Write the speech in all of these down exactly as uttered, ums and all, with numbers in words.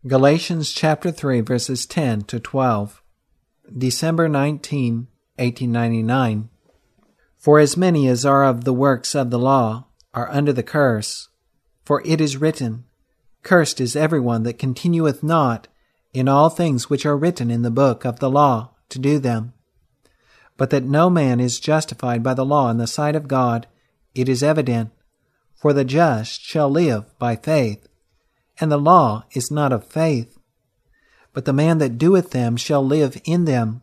Galatians chapter three, verses ten to twelve. December nineteenth, eighteen ninety-nine. For as many as are of the works of the law are under the curse. For it is written, Cursed is everyone that continueth not in all things which are written in the book of the law to do them. But that no man is justified by the law in the sight of God, it is evident. For the just shall live by faith. And the law is not of faith, but the man that doeth them shall live in them.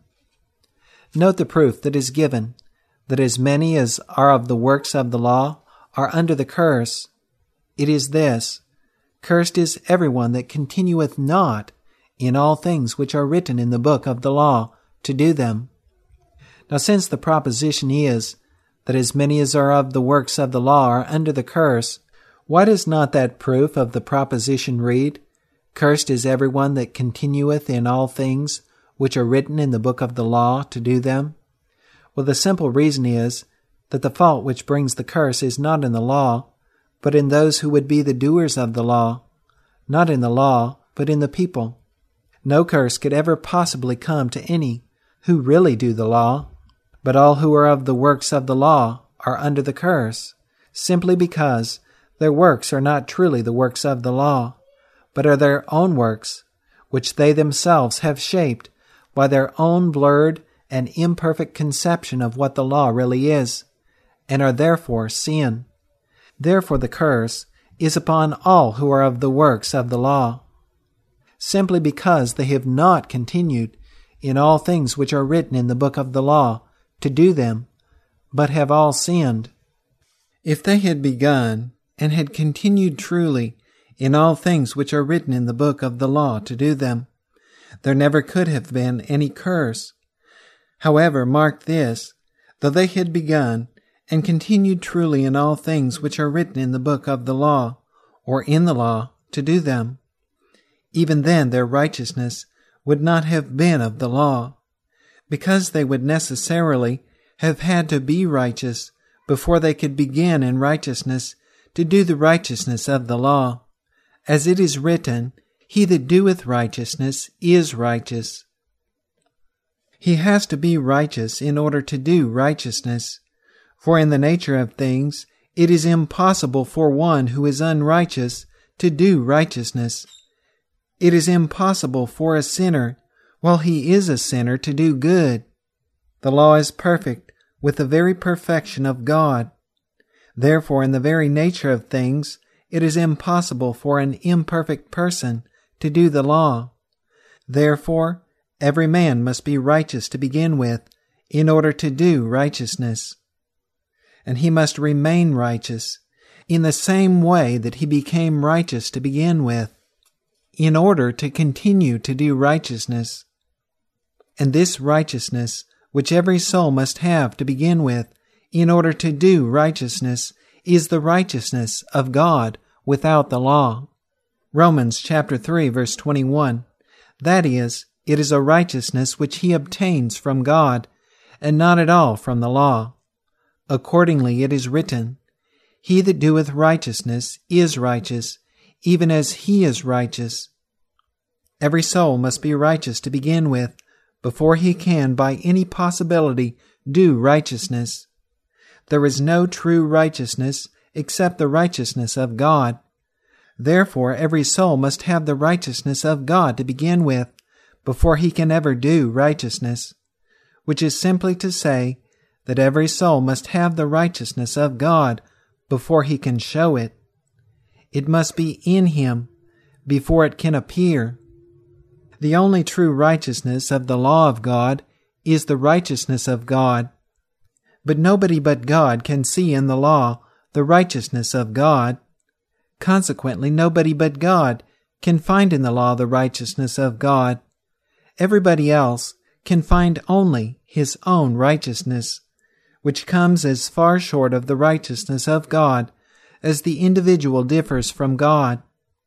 Note the proof that is given, that as many as are of the works of the law are under the curse. It is this, Cursed is everyone that continueth not in all things which are written in the book of the law to do them. Now since the proposition is that as many as are of the works of the law are under the curse, why does not that proof of the proposition read, Cursed is everyone that continueth in all things which are written in the book of the law to do them? Well, the simple reason is that the fault which brings the curse is not in the law, but in those who would be the doers of the law, not in the law, but in the people. No curse could ever possibly come to any who really do the law, but all who are of the works of the law are under the curse, simply because their works are not truly the works of the law, but are their own works, which they themselves have shaped by their own blurred and imperfect conception of what the law really is, and are therefore sin. Therefore the curse is upon all who are of the works of the law, simply because they have not continued in all things which are written in the book of the law to do them, but have all sinned. If they had begun and had continued truly in all things which are written in the book of the law to do them, there never could have been any curse. However, mark this, though they had begun and continued truly in all things which are written in the book of the law, or in the law, to do them, even then their righteousness would not have been of the law, because they would necessarily have had to be righteous before they could begin in righteousness to do the righteousness of the law. As it is written, He that doeth righteousness is righteous. He has to be righteous in order to do righteousness, for in the nature of things it is impossible for one who is unrighteous to do righteousness. It is impossible for a sinner, while he is a sinner, to do good. The law is perfect with the very perfection of God. Therefore, in the very nature of things, it is impossible for an imperfect person to do the law. Therefore, every man must be righteous to begin with, in order to do righteousness. And he must remain righteous, in the same way that he became righteous to begin with, in order to continue to do righteousness. And this righteousness, which every soul must have to begin with, in order to do righteousness, is the righteousness of God without the law. Romans chapter three, verse twenty-one. That is, it is a righteousness which he obtains from God, and not at all from the law. Accordingly it is written, He that doeth righteousness is righteous, even as he is righteous. Every soul must be righteous to begin with, before he can by any possibility do righteousness. There is no true righteousness except the righteousness of God. Therefore, every soul must have the righteousness of God to begin with, before he can ever do righteousness, which is simply to say that every soul must have the righteousness of God before he can show it. It must be in him before it can appear. The only true righteousness of the law of God is the righteousness of God. But nobody but God can see in the law the righteousness of God. Consequently, nobody but God can find in the law the righteousness of God. Everybody else can find only his own righteousness, which comes as far short of the righteousness of God as the individual differs from God.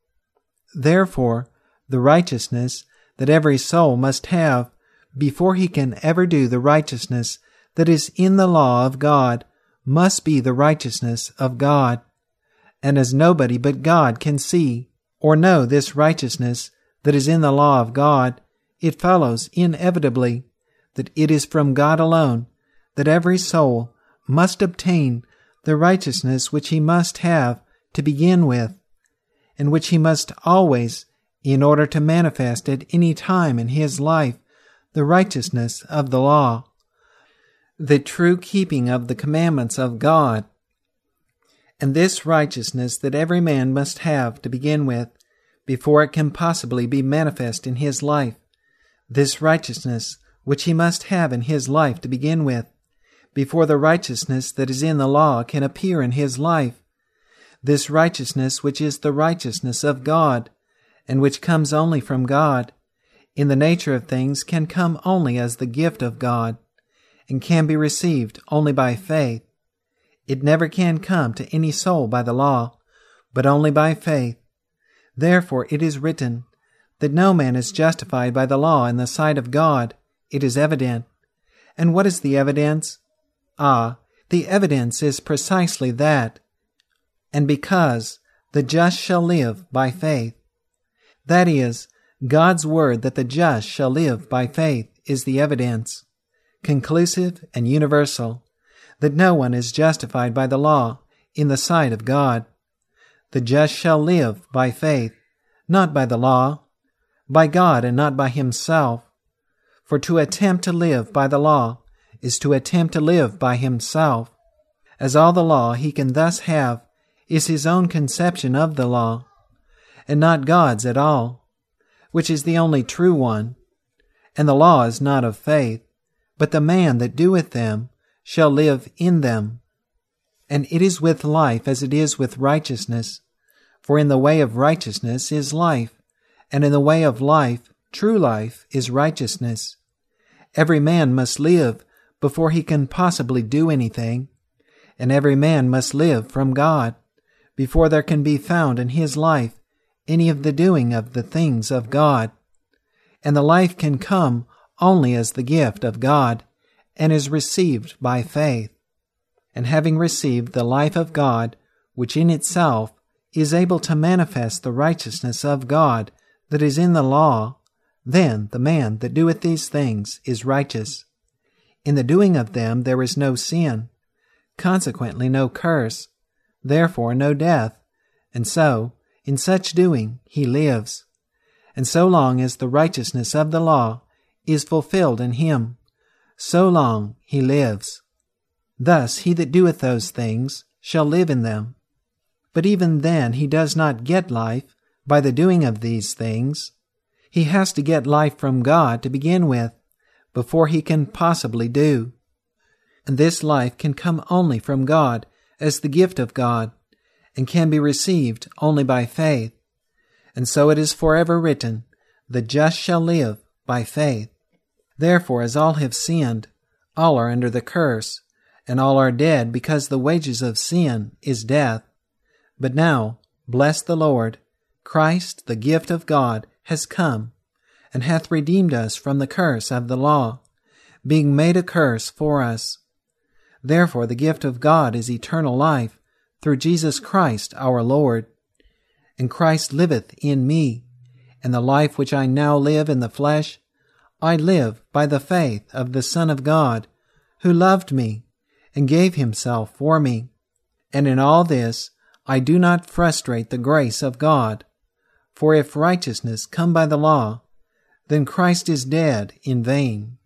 Therefore, the righteousness that every soul must have before he can ever do the righteousness that is in the law of God must be the righteousness of God. And as nobody but God can see or know this righteousness that is in the law of God, it follows inevitably that it is from God alone that every soul must obtain the righteousness which he must have to begin with, and which he must always, in order to manifest at any time in his life the righteousness of the law, the true keeping of the commandments of God. And this righteousness that every man must have to begin with, before it can possibly be manifest in his life, this righteousness which he must have in his life to begin with, before the righteousness that is in the law can appear in his life, this righteousness which is the righteousness of God, and which comes only from God, in the nature of things can come only as the gift of God, and can be received only by faith. It never can come to any soul by the law, but only by faith. Therefore it is written that no man is justified by the law in the sight of God. It is evident. And what is the evidence? Ah, the evidence is precisely that. And because the just shall live by faith. That is, God's word that the just shall live by faith is the evidence, conclusive and universal, that no one is justified by the law in the sight of God. The just shall live by faith, not by the law, by God and not by himself. For to attempt to live by the law is to attempt to live by himself, as all the law he can thus have is his own conception of the law, and not God's at all, which is the only true one. And the law is not of faith, but the man that doeth them shall live in them. And it is with life as it is with righteousness, for in the way of righteousness is life, and in the way of life, true life, is righteousness. Every man must live before he can possibly do anything, and every man must live from God before there can be found in his life any of the doing of the things of God. And the life can come only as the gift of God, and is received by faith. And having received the life of God, which in itself is able to manifest the righteousness of God that is in the law, then the man that doeth these things is righteous. In the doing of them there is no sin, consequently no curse, therefore no death, and so, in such doing, he lives. And so long as the righteousness of the law is fulfilled in him, so long he lives. Thus he that doeth those things shall live in them. But even then he does not get life by the doing of these things. He has to get life from God to begin with, before he can possibly do. And this life can come only from God as the gift of God, and can be received only by faith. And so it is forever written, the just shall live by faith. Therefore, as all have sinned, all are under the curse, and all are dead, because the wages of sin is death. But now, bless the Lord, Christ, the gift of God, has come, and hath redeemed us from the curse of the law, being made a curse for us. Therefore the gift of God is eternal life, through Jesus Christ our Lord. And Christ liveth in me, and the life which I now live in the flesh, I live by the faith of the Son of God, who loved me, and gave himself for me. And in all this I do not frustrate the grace of God. For if righteousness come by the law, then Christ is dead in vain.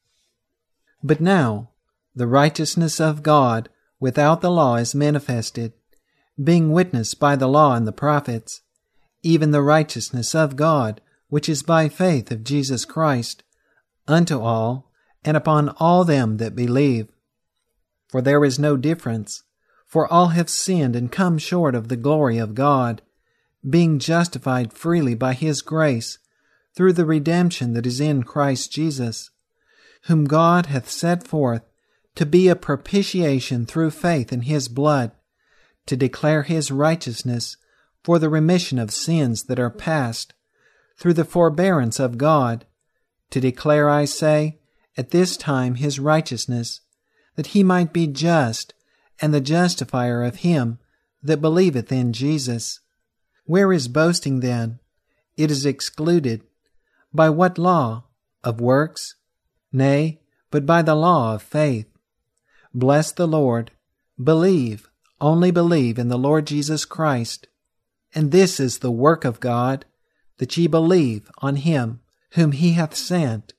But now the righteousness of God without the law is manifested, being witnessed by the law and the prophets, even the righteousness of God, which is by faith of Jesus Christ, unto all, and upon all them that believe. For there is no difference, for all have sinned and come short of the glory of God, being justified freely by his grace, through the redemption that is in Christ Jesus, whom God hath set forth to be a propitiation through faith in his blood, to declare his righteousness for the remission of sins that are past, through the forbearance of God, to declare, I say, at this time his righteousness, that he might be just, and the justifier of him that believeth in Jesus. Where is boasting then? it is excluded. By what law? Of works? Nay, but by the law of faith. Bless the Lord. Believe, only believe in the Lord Jesus Christ. And this is the work of God, that ye believe on him whom he hath sent.